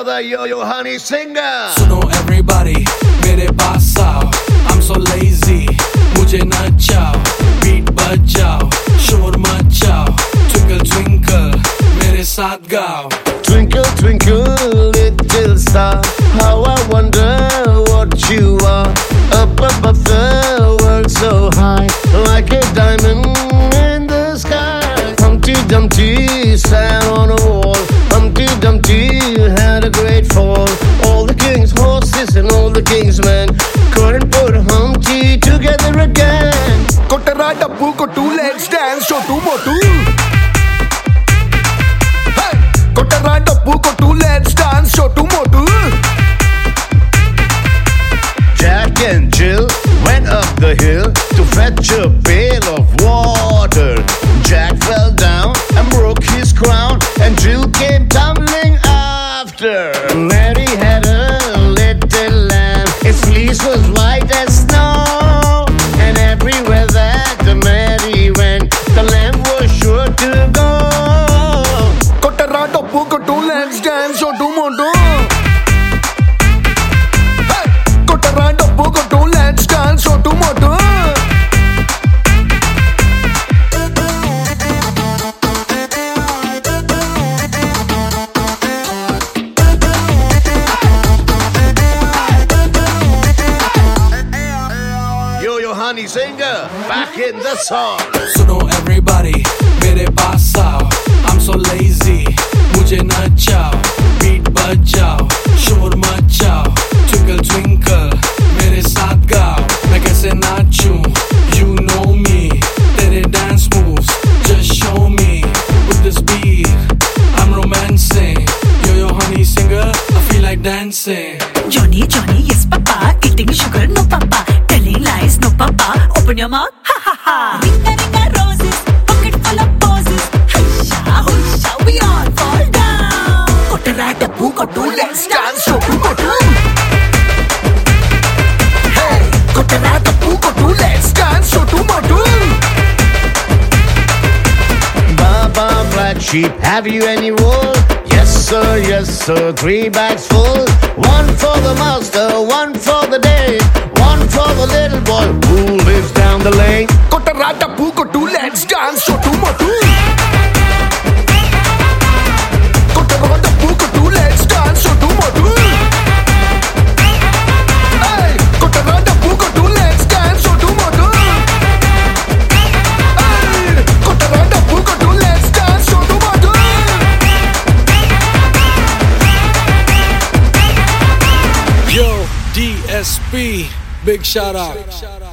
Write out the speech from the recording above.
brother Yo-Yo Honey Singer. सुनो everybody, मेरे पास आओ. I'm so lazy, मुझे नचाओ. Beat बजाओ, शोर मचाओ. Twinkle twinkle, मेरे साथ गाओ. Twinkle twinkle little star, how I wonder what you are. Up above the world so high, like a diamond in the sky. Humpty Dumpty sat on a wall. Humpty Dumpty had a great fall. All the king's horses and all the king's men couldn't put Humpty together again. Kotara Dabbu Kotu, let's dance, Chotu Motu. Hey! Kotara Dabbu Kotu, let's dance, Chotu Motu. Jack and Jill went up the hill to fetch a pail of water. Jack fell down and broke his crown, and Jill came tumbling after. Mary had a little lamb, its fleece was white as snow, and everywhere that Mary went, the lamb was sure to go. Kotara Dabbu Kotu, let's dance, Chotu Motu. Hey! Kotara Dabbu Kotu, let's dance, Chotu Motu. Yo-Yo Honey Singer, back in the song. सुनो everybody, मेरे पास आओ. I'm so lazy, मुझे नचाओ. Beat बजाओ, शोर मचाओ. Twinkle twinkle, मेरे साथ गाओ. मैं कैसे नाचूं, you know me. तेरे dance moves, just show me. With this beat, I'm romancing. Yo-Yo Honey Singer, I feel like dancing. Johnny, Johnny, yes papa. Eating sugar, no papa. Telling lies, no papa. Open your mouth, ha ha ha. Ringa ringa roses, pocket full of poses. Haisha, huisha, we all fall down. Kotara Dabbu Kotu, let's dance, Chotu Motu. Hey! Kotara Dabbu Kotu, let's dance, Chotu Motu. Baba Black Sheep, have you any wool? Yes sir, 3 bags full. One for the master, one for the day, one for the little boy who lives down the lane. Kotara Dabbu Kotu, let's dance, Chotu Motu. Kotara Dabbu Kotu, let's dance, Chotu Motu. Hey! Kotara Dabbu Kotu, let's dance, Chotu Motu. Hey! Kotara Dabbu Kotu, let's dance, Chotu Motu. Yo, DSP, big shout out.